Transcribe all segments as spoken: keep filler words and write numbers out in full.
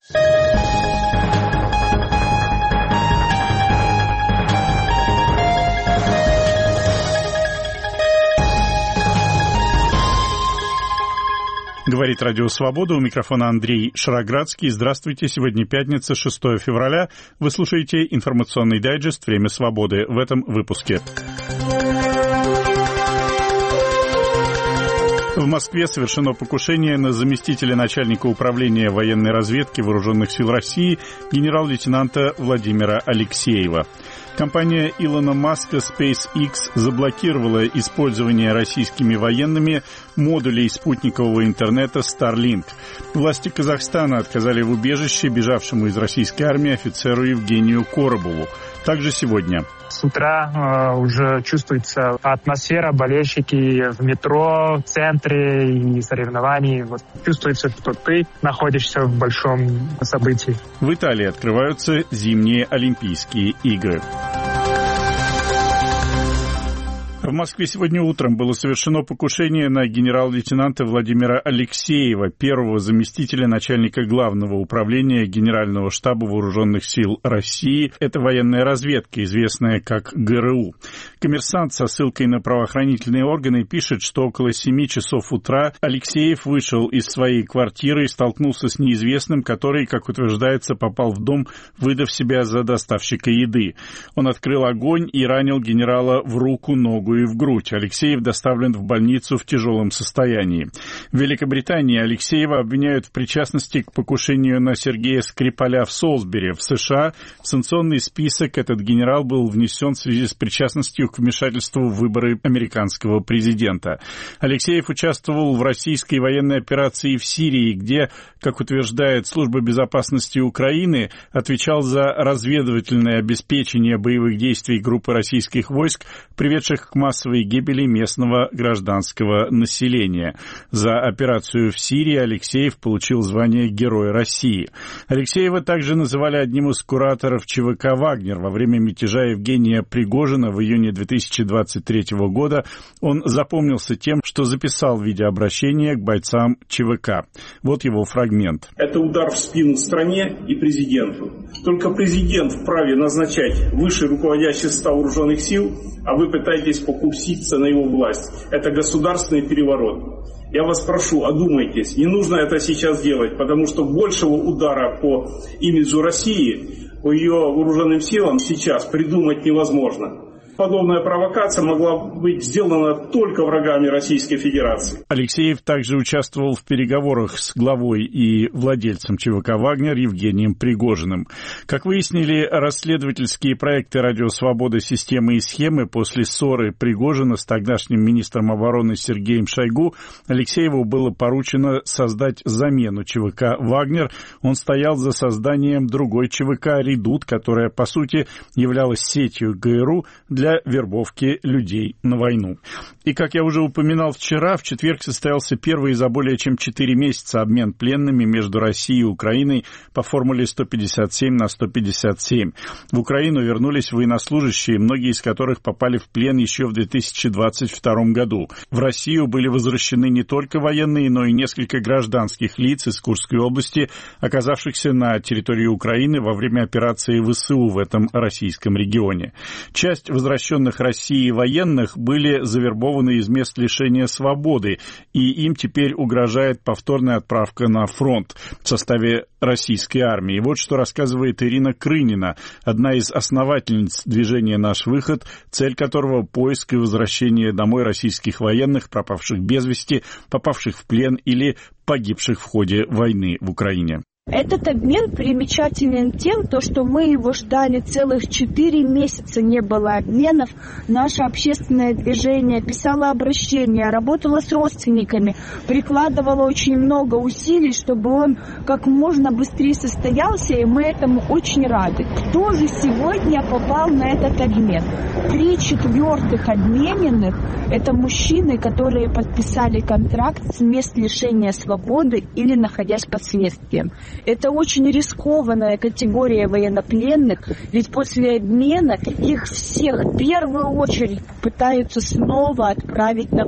Говорит Радио Свобода, у микрофона Андрей Шароградский. Здравствуйте, сегодня пятница, шестое февраля. Вы слушаете информационный дайджест «Время свободы» в этом выпуске. В Москве совершено покушение на заместителя начальника управления военной разведки Вооруженных сил России генерал-лейтенанта Владимира Алексеева. Компания Илона Маска SpaceX заблокировала использование российскими военными модулей спутникового интернета Starlink. Власти Казахстана отказали в убежище бежавшему из российской армии офицеру Евгению Коробову. Также сегодня. С утра э, уже чувствуется атмосфера, болельщики в метро, в центре и соревнований. Вот чувствуется, что ты находишься в большом событии. В Италии открываются зимние Олимпийские игры. В Москве сегодня утром было совершено покушение на генерал-лейтенанта Владимира Алексеева, первого заместителя начальника Главного управления Генерального штаба Вооруженных сил России. Это военная разведка, известная как ГРУ. Коммерсант со ссылкой на правоохранительные органы пишет, что около семи часов утра Алексеев вышел из своей квартиры и столкнулся с неизвестным, который, как утверждается, попал в дом, выдав себя за доставщика еды. Он открыл огонь и ранил генерала в руку, ногу и в грудь. Алексеев доставлен в больницу в тяжелом состоянии. В Великобритании Алексеева обвиняют в причастности к покушению на Сергея Скрипаля в Солсбери. В США в санкционный список этот генерал был внесен в связи с причастностью к вмешательству в выборы американского президента. Алексеев участвовал в российской военной операции в Сирии, где, как утверждает Служба безопасности Украины, отвечал за разведывательное обеспечение боевых действий группы российских войск, приведших к массовой гибели местного гражданского населения. За операцию в Сирии Алексеев получил звание Героя России. Алексеева также называли одним из кураторов ЧВК «Вагнер». Во время мятежа Евгения Пригожина в июне две тысячи двадцать третьего года он запомнился тем, что записал видеообращение к бойцам ЧВК. Вот его фрагмент. Это удар в спину стране и президенту. Только президент вправе назначать высший руководящий состав вооруженных сил, а вы пытаетесь покуситься на его власть. Это государственный переворот. Я вас прошу, одумайтесь. Не нужно это сейчас делать, потому что большего удара по имиджу России, по ее вооруженным силам сейчас придумать невозможно. Подобная провокация могла быть сделана только врагами Российской Федерации. Алексеев также участвовал в переговорах с главой и владельцем ЧВК «Вагнер» Евгением Пригожиным. Как выяснили расследовательские проекты «Радио Свобода. Системы и схемы», после ссоры Пригожина с тогдашним министром обороны Сергеем Шойгу, Алексееву было поручено создать замену ЧВК «Вагнер». Он стоял за созданием другой ЧВК «Редут», которая, по сути, являлась сетью ГРУ для для вербовки людей на войну. И, как я уже упоминал вчера, в четверг состоялся первый за более чем четыре месяца обмен пленными между Россией и Украиной по формуле сто пятьдесят семь на сто пятьдесят семь. В Украину вернулись военнослужащие, многие из которых попали в плен еще в две тысячи двадцать втором году. В Россию были возвращены не только военные, но и несколько гражданских лиц из Курской области, оказавшихся на территории Украины во время операции ВСУ в этом российском регионе. Часть возвращенных России военных были завербованы из мест лишения свободы, и им теперь угрожает повторная отправка на фронт в составе российской армии. Вот что рассказывает Ирина Крынина, одна из основательниц движения «Наш выход», цель которого — поиск и возвращение домой российских военных, пропавших без вести, попавших в плен или погибших в ходе войны в Украине. Этот обмен примечателен тем, то, что мы его ждали целых четыре месяца, не было обменов. Наше общественное движение писало обращения, работало с родственниками, прикладывало очень много усилий, чтобы он как можно быстрее состоялся, и мы этому очень рады. Кто же сегодня попал на этот обмен? Три четвертых обмененных – это мужчины, которые подписали контракт с мест лишения свободы или находясь под следствием. Это очень рискованная категория военнопленных, ведь после обмена их всех в первую очередь пытаются снова отправить на войну.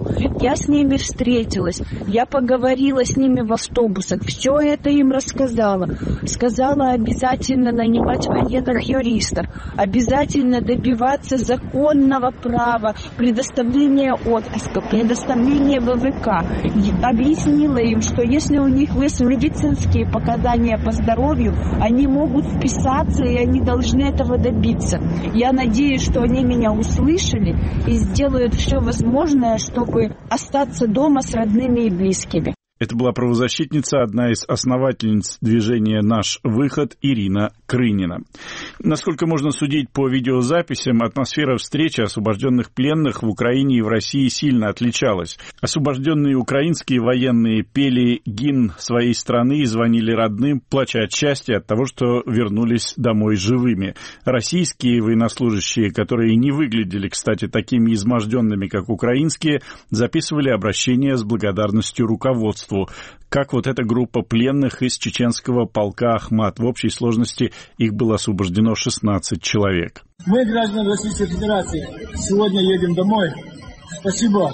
Я с ними встретилась, я поговорила с ними в автобусах, все это им рассказала. Сказала обязательно нанимать военных юристов, обязательно добиваться законного права, предоставления отпуска, предоставления вэ вэ ка. И объяснила им, что если у них есть медицинские показания по здоровью, они могут вписаться, и они должны этого добиться. Я надеюсь, что они меня услышали и сделают все возможное, чтобы остаться дома с родными и близкими. Это была правозащитница, одна из основательниц движения «Наш выход» Ирина Крынина. Насколько можно судить по видеозаписям, атмосфера встречи освобожденных пленных в Украине и в России сильно отличалась. Освобожденные украинские военные пели гимн своей страны и звонили родным, плача от счастья от того, что вернулись домой живыми. Российские военнослужащие, которые не выглядели, кстати, такими изможденными, как украинские, записывали обращения с благодарностью руководству. Как вот эта группа пленных из чеченского полка «Ахмат». В общей сложности их было освобождено шестнадцать человек. Мы, граждане Российской Федерации, сегодня едем домой. Спасибо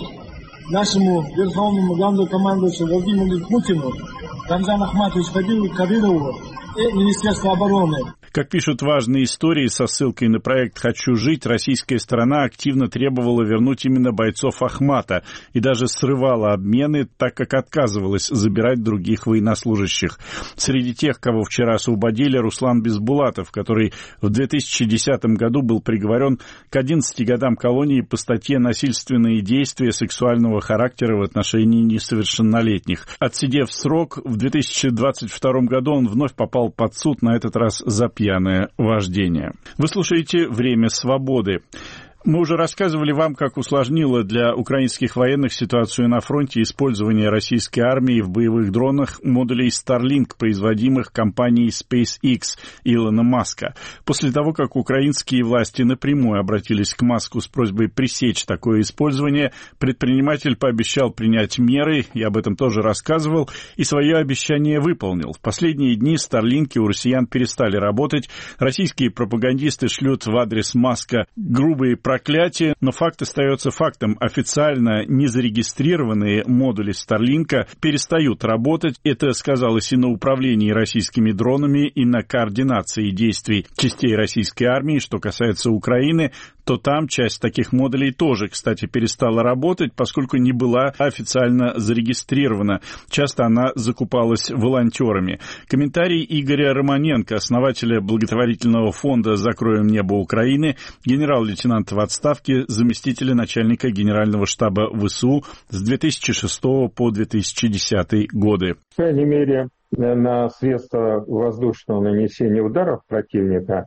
нашему верховному главнокомандующему Владимиру Путину, Рамзану Ахматовичу Кадырову и Министерству обороны. Как пишут важные истории со ссылкой на проект «Хочу жить», российская сторона активно требовала вернуть именно бойцов Ахмата и даже срывала обмены, так как отказывалась забирать других военнослужащих. Среди тех, кого вчера освободили, Руслан Бесбулатов, который в две тысячи десятом году был приговорен к одиннадцати годам колонии по статье «Насильственные действия сексуального характера в отношении несовершеннолетних». Отсидев срок, в две тысячи двадцать втором году он вновь попал под суд, на этот раз за пьяное вождение. Вы слушаете «Время свободы». Мы уже рассказывали вам, как усложнило для украинских военных ситуацию на фронте использование российской армии в боевых дронах модулей Starlink, производимых компанией SpaceX Илона Маска. После того, как украинские власти напрямую обратились к Маску с просьбой пресечь такое использование, предприниматель пообещал принять меры, я об этом тоже рассказывал, и свое обещание выполнил. В последние дни Starlink у россиян перестали работать, российские пропагандисты шлют в адрес Маска грубые проклятие, но факт остается фактом. Официально незарегистрированные модули Старлинка перестают работать. Это сказалось и на управлении российскими дронами, и на координации действий частей российской армии. Что касается Украины, то там часть таких модулей тоже, кстати, перестала работать, поскольку не была официально зарегистрирована. Часто она закупалась волонтерами. Комментарий Игоря Романенко, основателя благотворительного фонда «Закроем небо Украины», генерал-лейтенанта в отставке, заместителя начальника Генерального штаба ВСУ с две тысячи шестого по две тысячи десятый годы. По крайней мере, на средства воздушного нанесения ударов противника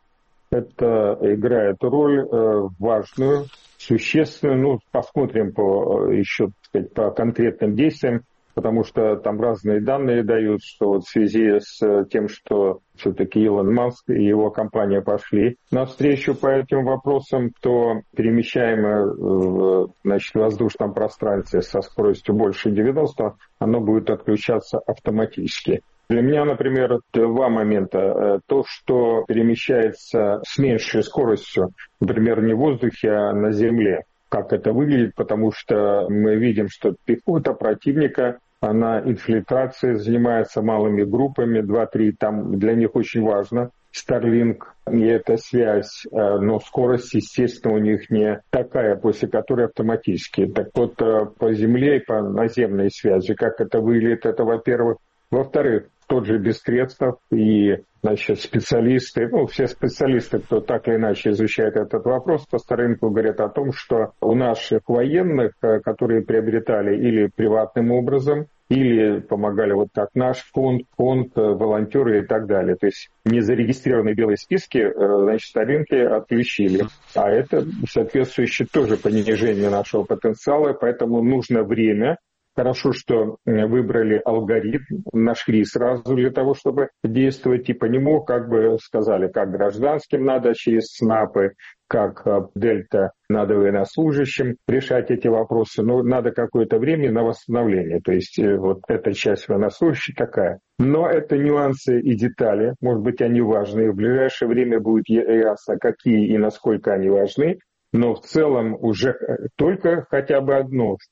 это играет роль э, важную, существенную. Ну, посмотрим по, еще, так сказать, по конкретным действиям, потому что там разные данные дают, что вот в связи с тем, что все-таки Илон Маск и его компания пошли навстречу по этим вопросам, то перемещаемое в, значит, воздушном пространстве со скоростью больше девяноста, оно будет отключаться автоматически. Для меня, например, два момента. То, что перемещается с меньшей скоростью, например, не в воздухе, а на земле. Как это выглядит, потому что мы видим, что пехота противника, она инфильтрацией занимается малыми группами, два-три, там для них очень важно. Starlink, и эта связь, но скорость, естественно, у них не такая, после которой автоматически. Так вот, по земле и по наземной связи, как это выглядит, это, во-первых. Во-вторых, тот же Бестрецков и, значит, специалисты, ну, все специалисты, кто так или иначе изучает этот вопрос, по Starlink говорят о том, что у наших военных, которые приобретали или приватным образом, или помогали вот как наш фонд, фонд, волонтеры и так далее. То есть незарегистрированные белые списки, значит, Starlink отключили. А это соответствующее тоже понижение нашего потенциала, поэтому нужно время. Хорошо, что выбрали алгоритм, нашли сразу для того, чтобы действовать, и по нему, как бы сказали, как гражданским надо через снапы, как Дельта надо военнослужащим решать эти вопросы. Но надо какое-то время на восстановление. То есть вот эта часть военнослужащих такая. Но это нюансы и детали. Может быть, они важны. В ближайшее время будет ясно, какие и насколько они важны. Но в целом уже только хотя бы одно, что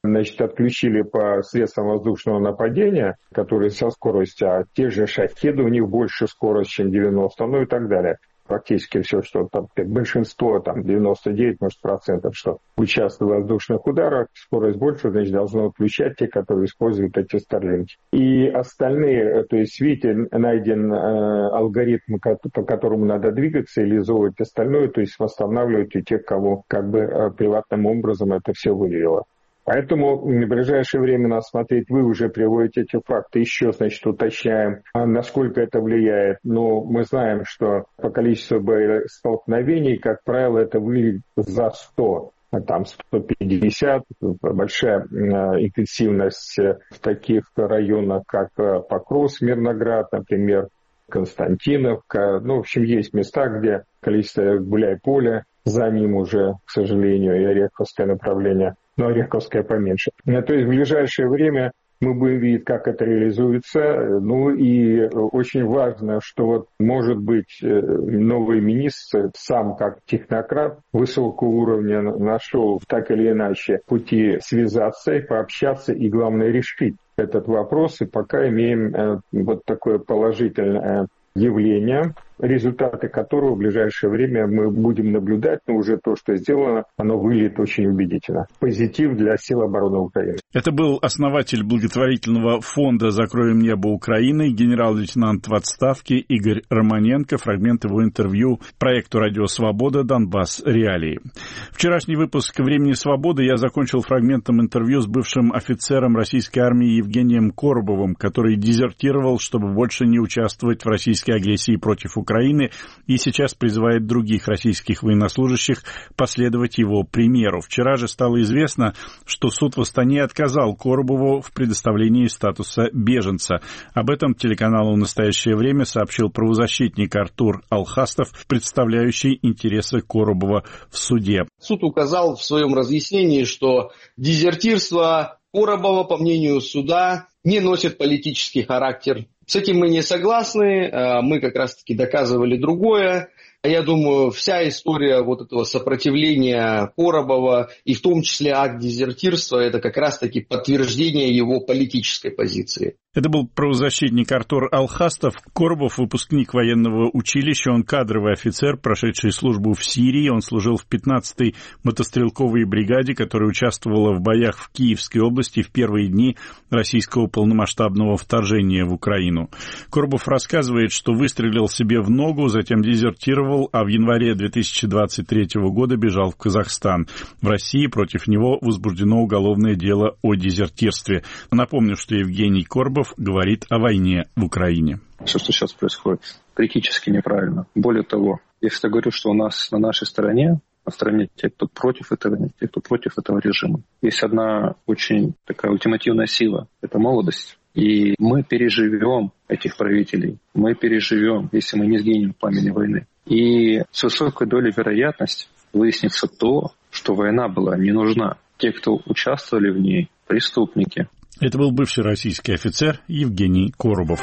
значит, отключили по средствам воздушного нападения, которые со скоростью, а те же шахеды, у них больше скорость, чем девяносто, ну и так далее. Практически все, что там, большинство, там девяносто девять, может, процентов, что участвуют в воздушных ударах, скорость больше, значит, должно отключать те, которые используют эти старлинки. И остальные, то есть, видите, найден э, алгоритм, по которому надо двигаться, реализовывать остальное, то есть восстанавливать у тех, кого как бы э, приватным образом это все вывело. Поэтому в ближайшее время надо смотреть, вы уже приводите эти факты, еще, значит, уточняем, насколько это влияет. Но мы знаем, что по количеству боестолкновений, как правило, это выглядит за сто, там сто пятьдесят, большая интенсивность в таких районах, как Покров, Мирноград, например, Константиновка. Ну, в общем, есть места, где количество гуляй-поля, за ним уже, к сожалению, и Ореховское направление, но Ореховское поменьше. То есть в ближайшее время мы будем видеть, как это реализуется. Ну и очень важно, что вот, может быть, новый министр сам как технократ высокого уровня нашел так или иначе пути связаться и пообщаться, и главное решить этот вопрос. И пока имеем вот такое положительное явление, результаты которого в ближайшее время мы будем наблюдать, но уже то, что сделано, оно выглядит очень убедительно. Позитив для сил обороны Украины. Это был основатель благотворительного фонда «Закроем небо Украины», генерал-лейтенант в отставке Игорь Романенко. Фрагмент его интервью проекту «Радио Свобода. Донбасс. Реалии». Вчерашний выпуск «Времени свободы» я закончил фрагментом интервью с бывшим офицером российской армии Евгением Коробовым, который дезертировал, чтобы больше не участвовать в российской агрессии против Украины. Украины и сейчас призывает других российских военнослужащих последовать его примеру. Вчера же стало известно, что суд в Астане отказал Коробову в предоставлении статуса беженца. Об этом телеканалу «В настоящее время» сообщил правозащитник Артур Алхастов, представляющий интересы Коробова в суде. Суд указал в своем разъяснении, что дезертирство Коробова, по мнению суда, не носит политический характер. С этим мы не согласны, мы как раз-таки доказывали другое. Я думаю, вся история вот этого сопротивления Коробова, и в том числе акт дезертирства, это как раз-таки подтверждение его политической позиции. Это был правозащитник Артур Алхастов. Коробов — выпускник военного училища, он кадровый офицер, прошедший службу в Сирии. Он служил в пятнадцатой мотострелковой бригаде, которая участвовала в боях в Киевской области в первые дни российского полномасштабного вторжения в Украину. Коробов рассказывает, что выстрелил себе в ногу, затем дезертировал, а в январе две тысячи двадцать третьего года бежал в Казахстан. В России против него возбуждено уголовное дело о дезертирстве. Напомню, что Евгений Коробов говорит о войне в Украине. Все, что сейчас происходит, критически неправильно. Более того, я всегда говорю, что у нас на нашей стороне, на стороне тех, кто против этого, тех, кто против этого режима, есть одна очень такая ультимативная сила – это молодость. И мы переживем этих правителей, мы переживем, если мы не сгинем в пламени войны. И с высокой долей вероятности выяснится то, что война была не нужна. Те, кто участвовали в ней, преступники. Это был бывший российский офицер Евгений Коробов.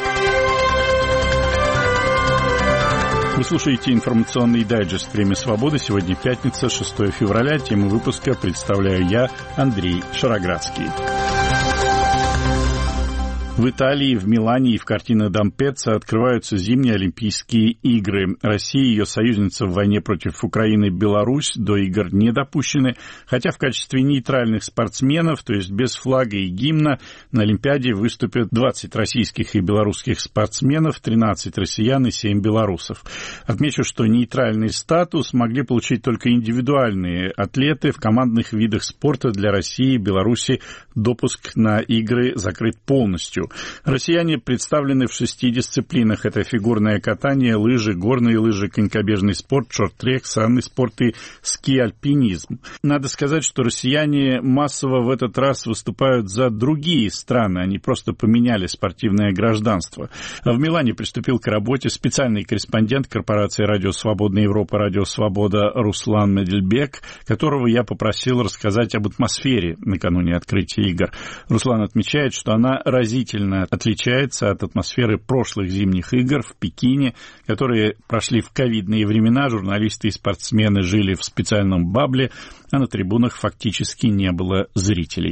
Вы слушаете информационный дайджест «Время свободы». Сегодня пятница, шестое февраля. Тему выпуска представляю я, Андрей Шароградский. В Италии, в Милане и в Кортино-д'Ампеццо открываются зимние Олимпийские игры. Россия и ее союзница в войне против Украины Беларусь до игр не допущены, хотя в качестве нейтральных спортсменов, то есть без флага и гимна, на Олимпиаде выступят двадцать российских и белорусских спортсменов, тринадцать россиян и семь белорусов. Отмечу, что нейтральный статус могли получить только индивидуальные атлеты. В командных видах спорта для России и Беларуси допуск на игры закрыт полностью. Россияне представлены в шести дисциплинах. Это фигурное катание, лыжи, горные лыжи, конькобежный спорт, шорт-трек, санный спорт и ски-альпинизм. Надо сказать, что россияне массово в этот раз выступают за другие страны. Они просто поменяли спортивное гражданство. В Милане приступил к работе специальный корреспондент корпорации «Радио Свободная Европа», «Радио Свобода» Руслан Медельбек, которого я попросил рассказать об атмосфере накануне открытия игр. Руслан отмечает, что она разительно отличается от атмосферы прошлых зимних игр в Пекине, которые прошли в ковидные времена. Журналисты и спортсмены жили в специальном бабле, а на трибунах фактически не было зрителей.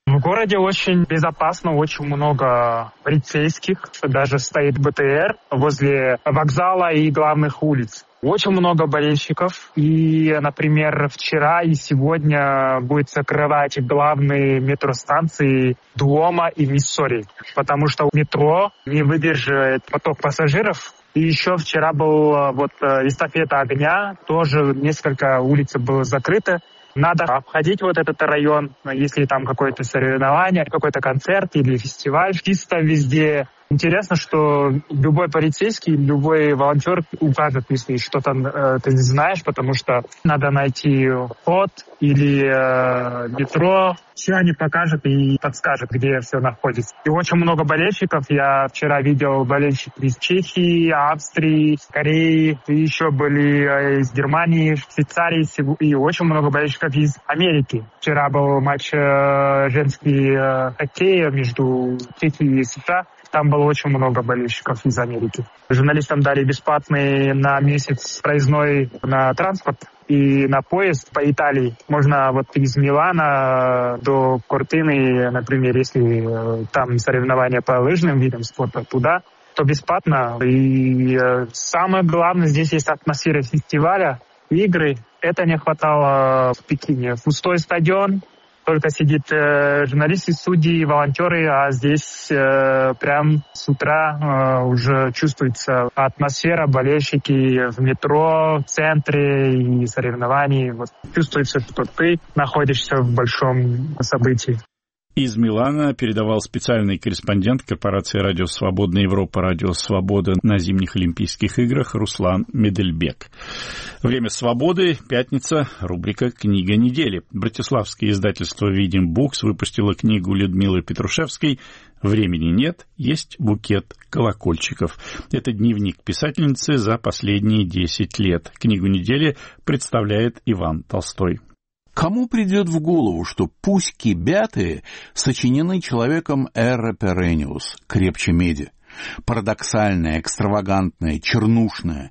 В городе очень безопасно, очень много полицейских, даже стоит бэ тэ эр возле вокзала и главных улиц. Очень много болельщиков. И, например, вчера и сегодня будет закрывать главные метростанции Дуома и Миссори, потому что метро не выдержит поток пассажиров. И еще вчера был вот эстафета огня, тоже несколько улиц было закрыто. Надо обходить вот этот район, если там какое-то соревнование, какой-то концерт или фестиваль. Чисто везде. Интересно, что любой полицейский, любой волонтер укажет, если что-то э, ты не знаешь, потому что надо найти ход или э, метро. Все они покажут и подскажут, где все находится. И очень много болельщиков. Я вчера видел болельщиков из Чехии, Австрии, Кореи. И еще были из Германии, Швейцарии. И очень много болельщиков из Америки. Вчера был матч э, женский э, хоккея между Чехией и США. Там было очень много болельщиков из Америки. Журналистам дали бесплатный на месяц проездной на транспорт и на поезд по Италии. Можно вот из Милана до Кортины, например, если там соревнования по лыжным видам спорта, туда, то бесплатно. И самое главное, здесь есть атмосфера фестиваля, игры. Это не хватало в Пекине. Пустой стадион. Только сидит э, журналисты, судьи, волонтеры, а здесь э, прям с утра э, уже чувствуется атмосфера, болельщики в метро, в центре и соревнований. Вот чувствуется, что ты находишься в большом событии. Из Милана передавал специальный корреспондент корпорации «Радио Свобода Европа», «Радио Свобода» на зимних Олимпийских играх Руслан Медельбек. Время свободы, пятница, рубрика «Книга недели». Братиславское издательство «Видим Букс» выпустило книгу Людмилы Петрушевской «Времени нет, есть букет колокольчиков». Это дневник писательницы за последние десять лет. Книгу недели представляет Иван Толстой. Кому придет в голову, что «Пуськи бятые» сочинены человеком эра перенниус, крепче меди? Парадоксальная, экстравагантная, чернушная,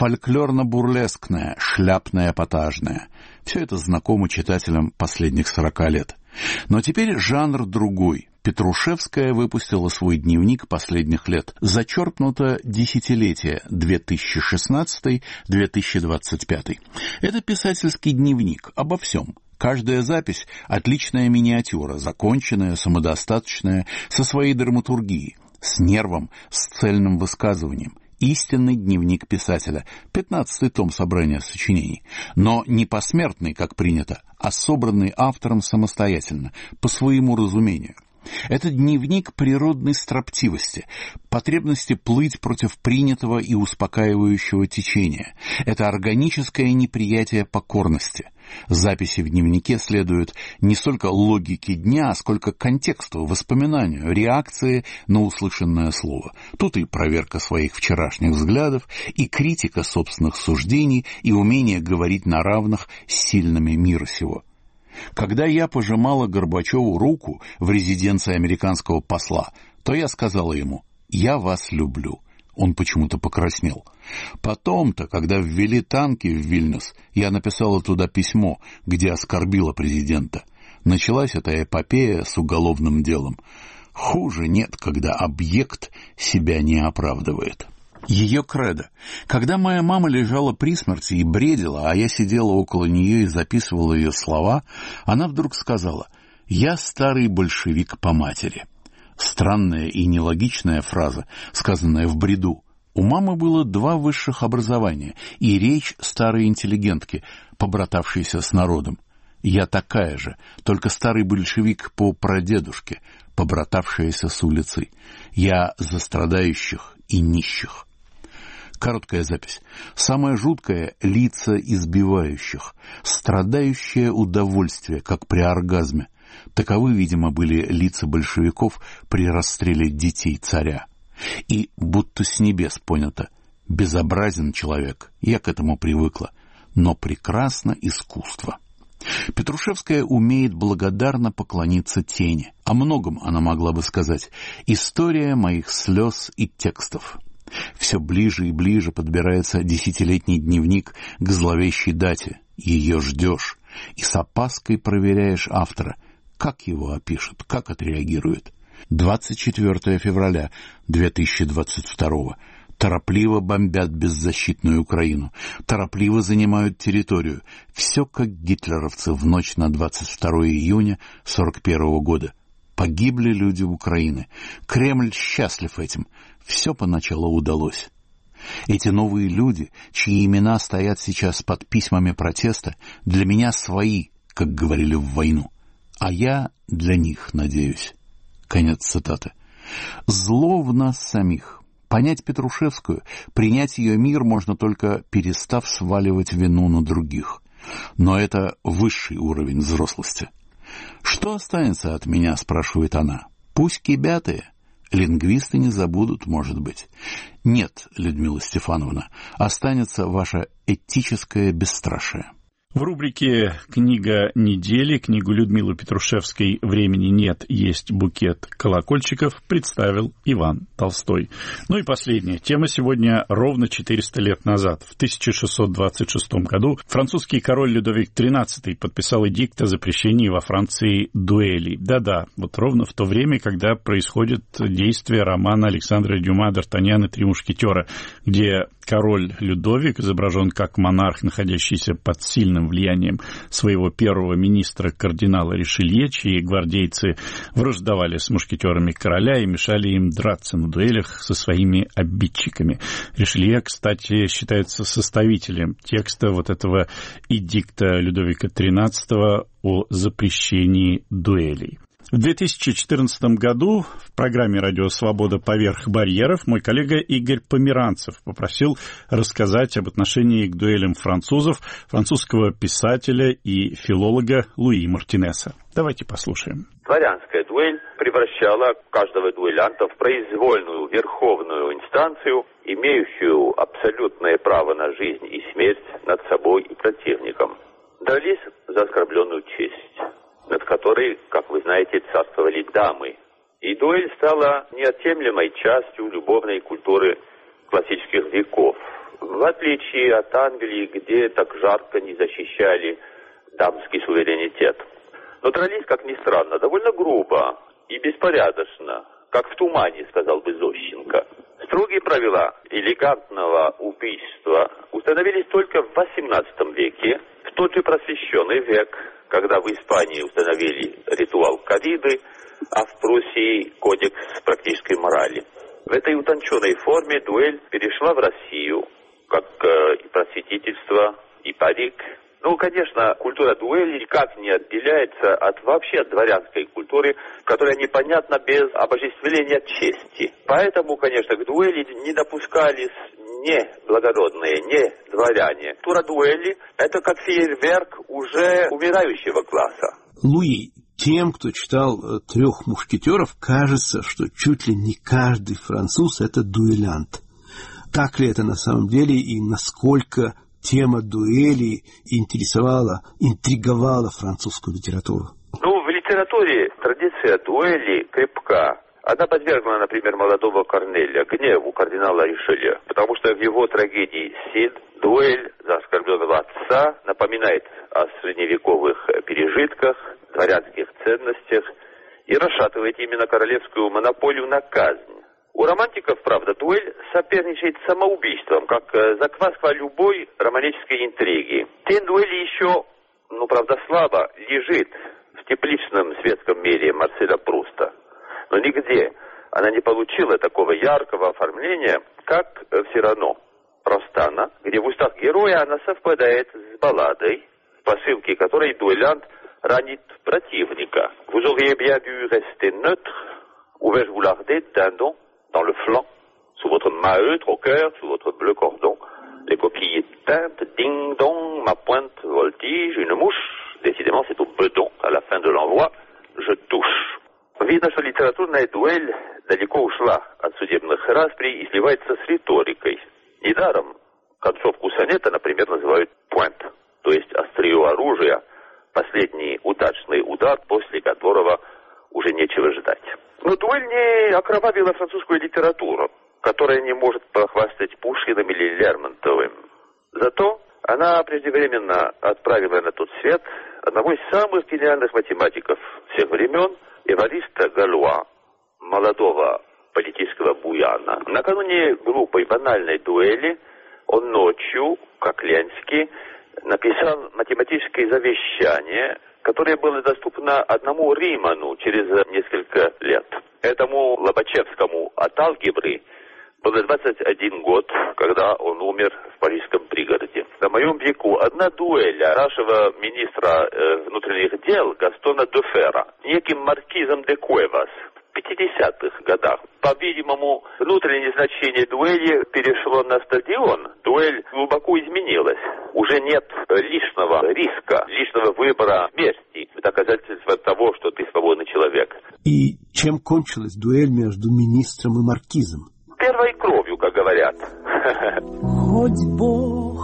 фольклорно-бурлескная, шляпно-эпатажная. Все это знакомо читателям последних сорока лет. Но теперь жанр другой. Петрушевская выпустила свой дневник последних лет. Зачерпнуто десятилетие две тысячи шестнадцатый — две тысячи двадцать пятый. Это писательский дневник обо всем. Каждая запись — отличная миниатюра, законченная, самодостаточная, со своей драматургией, с нервом, с цельным высказыванием. Истинный дневник писателя, пятнадцатый том собрания сочинений, но не посмертный, как принято, а собранный автором самостоятельно, по своему разумению. Это дневник природной строптивости, потребности плыть против принятого и успокаивающего течения. Это органическое неприятие покорности. Записи в дневнике следуют не столько логике дня, сколько контексту, воспоминанию, реакции на услышанное слово. Тут и проверка своих вчерашних взглядов, и критика собственных суждений, и умение говорить на равных с сильными мира сего. Когда я пожимала Горбачеву руку в резиденции американского посла, то я сказала ему: «Я вас люблю». Он почему-то покраснел. Потом-то, когда ввели танки в Вильнюс, я написала туда письмо, где оскорбила президента. Началась эта эпопея с уголовным делом. Хуже нет, когда объект себя не оправдывает. Ее кредо. Когда моя мама лежала при смерти и бредила, а я сидела около нее и записывала ее слова, она вдруг сказала: «Я старый большевик по матери». Странная и нелогичная фраза, сказанная в бреду. У мамы было два высших образования и речь старой интеллигентки, побратавшейся с народом. Я такая же, только старый большевик по прадедушке, побратавшаяся с улицы. Я за страдающих и нищих. Короткая запись. Самое жуткое — лица избивающих. Страдающее удовольствие, как при оргазме. Таковы, видимо, были лица большевиков при расстреле детей царя. И будто с небес понято: безобразен человек, я к этому привыкла, но прекрасно искусство. Петрушевская умеет благодарно поклониться тени. О многом она могла бы сказать. История моих слез и текстов. Все ближе и ближе подбирается десятилетний дневник к зловещей дате. Ее ждешь и с опаской проверяешь автора. Как его опишут, как отреагируют? двадцать четвёртого февраля две тысячи двадцать второго. Торопливо бомбят беззащитную Украину, торопливо занимают территорию. Все как гитлеровцы в ночь на двадцать второго июня сорок первого года. Погибли люди Украины. Кремль счастлив этим. Все поначалу удалось. Эти новые люди, чьи имена стоят сейчас под письмами протеста, для меня свои, как говорили в войну. А я для них надеюсь. Конец цитаты. Зло в нас самих. Понять Петрушевскую, принять ее мир можно только перестав сваливать вину на других. Но это высший уровень взрослости. «Что останется от меня?» — спрашивает она. «Пусть кибятые. Лингвисты не забудут, может быть». Нет, Людмила Стефановна, останется ваше этическое бесстрашие. В рубрике «Книга недели» книгу Людмилы Петрушевской «Времени нет, есть букет колокольчиков» представил Иван Толстой. Ну и последняя тема сегодня. Ровно четыреста лет назад, в тысяча шестьсот двадцать шестом году, французский король Людовик тринадцатый подписал эдикт о запрещении во Франции дуэлей. Да-да, вот ровно в то время, когда происходит действие романа Александра Дюма «Д'Артаньян и три мушкетера», где король Людовик изображен как монарх, находящийся под сильным влиянием своего первого министра кардинала Ришелье, чьи гвардейцы враждовали с мушкетерами короля и мешали им драться на дуэлях со своими обидчиками. Ришелье, кстати, считается составителем текста вот этого эдикта Людовика тринадцатого о запрещении дуэлей. В две тысячи четырнадцатом году в программе «Радио Свобода. Поверх барьеров» мой коллега Игорь Померанцев попросил рассказать об отношении к дуэлям французов французского писателя и филолога Луи Мартинеса. Давайте послушаем. Дворянская дуэль превращала каждого дуэлянта в произвольную верховную инстанцию, имеющую абсолютное право на жизнь и смерть над собой и противником. Дрались за оскорбленную честь, над которой, как вы знаете, царствовали дамы. И дуэль стала неотъемлемой частью любовной культуры классических веков. В отличие от Англии, где так жарко не защищали дамский суверенитет. Но дрались, как ни странно, довольно грубо и беспорядочно, как в тумане, сказал бы Зощенко. Строгие правила элегантного убийства установились только в восемнадцатом веке, в тот же просвещенный век, когда в Испании установили ритуал корриды, а в Пруссии кодекс практической морали. В этой утонченной форме дуэль перешла в Россию, как э, и просветительство, и парик. Ну, конечно, культура дуэли никак не отделяется от вообще от дворянской культуры, которая непонятна без обожествления чести. Поэтому, конечно, к дуэли не допускались не благородные, не дворяне. Культура дуэли – это как фейерверк уже умирающего класса. Луи, тем, кто читал «Трех мушкетеров», кажется, что чуть ли не каждый француз – это дуэлянт. Так ли это на самом деле и насколько тема дуэли интересовала, интриговала французскую литературу? Ну, в литературе традиция дуэли крепка. Она подвергла, например, молодого Корнеля гневу кардинала Ришелье, потому что в его трагедии «Сид» дуэль за оскорбленного отца напоминает о средневековых пережитках, дворянских ценностях и расшатывает именно королевскую монополию на казнь. У романтиков, правда, дуэль соперничает с самоубийством, как закваска любой романической интриги. Тень дуэли еще, ну, правда, слабо лежит в тепличном светском мире Марселя Пруста. Но нигде она не получила такого яркого оформления, как в Сирано Ростана, где в устах героя она совпадает с балладой, в посылке которой дуэлянт ранит противника. Vous auriez bien dû rester neutre, ou vais-je vous larder d'un don dans le flanc, sous votre maheutre au cœur, sous votre bleu cordon, les coquilles teintes, ding-dong, ma pointe voltige, une mouche, décidément c'est au bedon, à la fin de l'envoi, je touche. Видно, что литературная дуэль далеко ушла от судебных расприй и сливается с риторикой. Недаром концовку сонета, например, называют «пуэнт», то есть острие оружия, последний удачный удар, после которого уже нечего ждать. Но дуэль не окровавила французскую литературу, которая не может похвастать Пушкиным или Лермонтовым. Зато она преждевременно отправила на тот свет одного из самых гениальных математиков всех времен, Эвариста Галуа, молодого политического буяна. Накануне глупой банальной дуэли он ночью, как Ленский, написал математическое завещание, которое было доступно одному Риману через несколько лет. Этому Лобачевскому от алгебры было двадцать один год, когда он умер в парижском пригороде. На моем веку одна дуэль нашего министра э, внутренних дел Гастона Дюфера неким маркизом де Куэвас в пятидесятых годах. По-видимому, внутреннее значение дуэли перешло на стадион. Дуэль глубоко изменилась. Уже нет лишнего риска, лишнего выбора смерти. Доказательство того, что ты свободный человек. И чем кончилась дуэль между министром и маркизом? Первой кровью, как говорят. Хоть Бог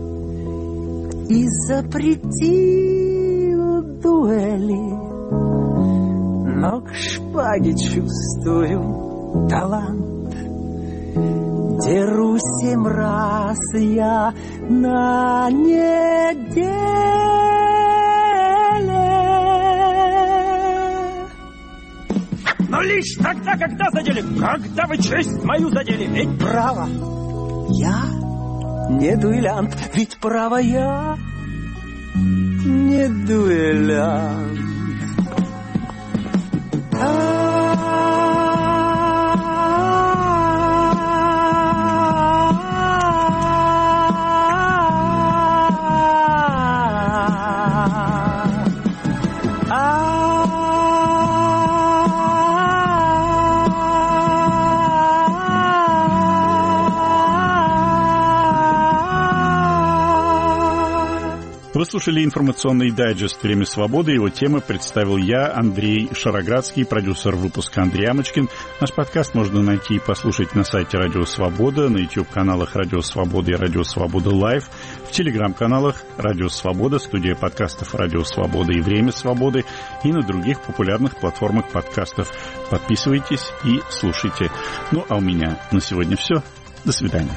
и запретил дуэли, но к шпаге чувствую талант. Дерусь семь раз я на неделе. Но лишь тогда, когда задели, когда вы честь мою задели, ведь право, я не дуэлянт, ведь право я не дуэлянт. Вы слушали информационный дайджест «Время свободы». Его темы представил я, Андрей Шароградский, продюсер выпуска Андрей Амочкин. Наш подкаст можно найти и послушать на сайте Радио Свобода, на YouTube-каналах Радио Свобода и Радио Свобода Лайв, в телеграм-каналах Радио Свобода, студия подкастов Радио Свобода и Время свободы и на других популярных платформах подкастов. Подписывайтесь и слушайте. Ну, а у меня на сегодня все. До свидания.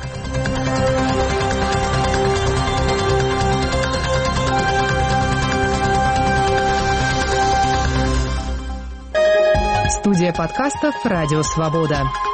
Студия подкастов «Радио Свобода».